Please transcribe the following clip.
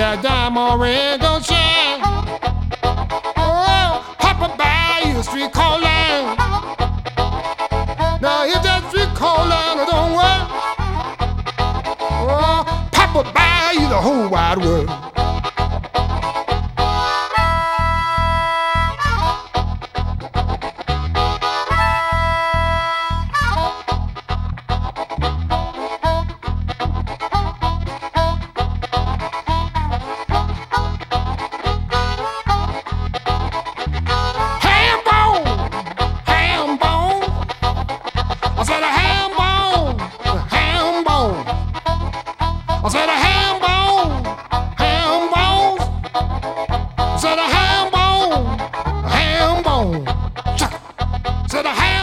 that diamond ring gon' shine. Oh, Papa by the street calling. Now if that street calling don't work, oh, Papa buy you the whole wide world. I said a ham bone, ham bone. I said a ham bone, ham bones. I said a ham bone, ham bone. Said a ham